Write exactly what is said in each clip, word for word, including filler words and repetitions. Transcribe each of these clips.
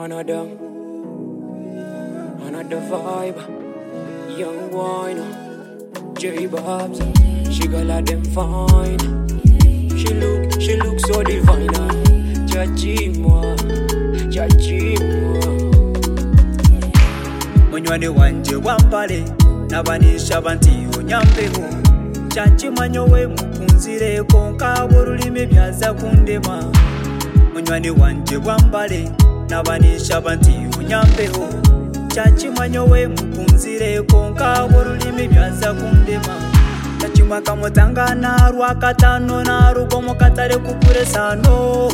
Another, another vibe. Young wine, J Bobs. She got like them fine. She look, she look so divine. Chachimwa, chachimwa. Munywani wanje wambale nabanisha banti onyambeho. Chachimwa nyowe mukunzire konka borulimi byaza kundema. Munywani wanje wambale nabanisha banti onyambeho. Chachimwa nyowe mukunzire konka borulimi byaza kundema. Chachimwa kamutangana rwakatano na rugomo katare kupure sano.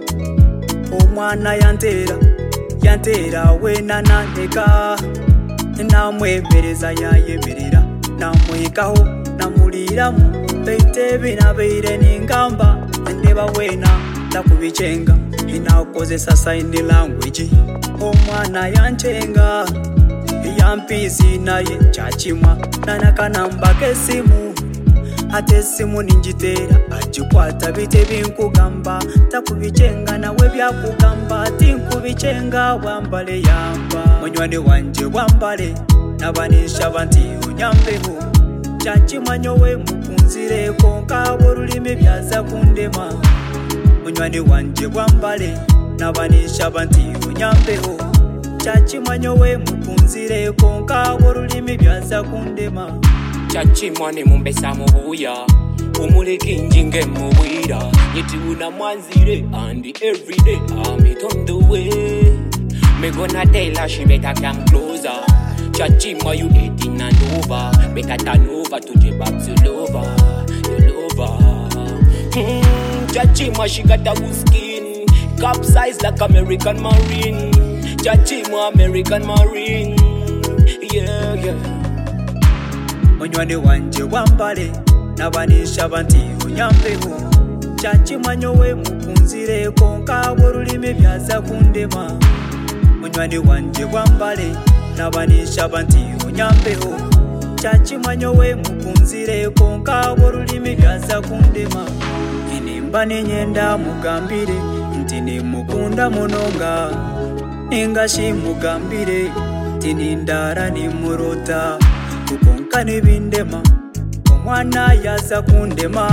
Omwana yantera yantera we nanandeka namwemereza yayemerera namwikaho namuliramu bete binabeire ningamba ndeba wena nakubichenga inakozesa sign language. Omwana yanchenga yampizi naye Chachimwa nanakanamba kesimu ate simu ninjitera ajikwata bite binkugamba takubichenga nawe byakugamba tinkubichenga wambale yamba. Munywani wanje wambale nabanisha banti onyambeho. Chachimwa nyowe mukunzire konka borulimi byaza kundema. Munywani wanje wambale nabanisha banti onyambeho. Chachimwa nyowe mukunzire konka borulimi byaza kundema. Chachimwa ni mumbesa mubuya umuleke njinge mubwira nyiti una mwanzire and everyday I'm it on the way. Me gonna tell her she better come closer. Chachimwa you eighteen and over. Better turn over to the back to lover, you lover. mm, Chachimwa she got a good skin, capsize like American Marine. Chachimwa American Marine, yeah yeah. Munywani wanje wambale nabanisha banti onyambeho. Chachimwa nyowe mukunzire konka borulimi byaza kundema. Munywani wanje wambale nabanisha banti onyambeho. Chachimwa nyowe mukunzire konka borulimi byaza kundema. Inimba nenyenda mugambire nti nimukunda munonga. Ningashi mugambire tinindara nimurota. Kukonka nibindema omwana yaza kundema.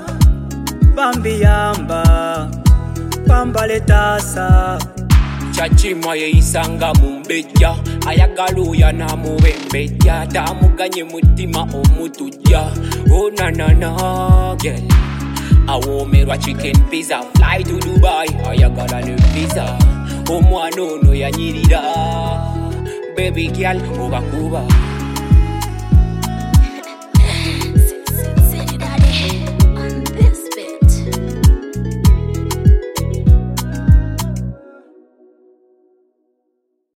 Bambi yamba bambale tasa. Chachimwa yeisanga mumbeja ayagaluya namubembeja tamuganye mutima omutujja. Oh na na na girl awomerwa chicken pizza fly to Dubai ayagala ne visa. Omwana ono yanyirira baby girl obakuba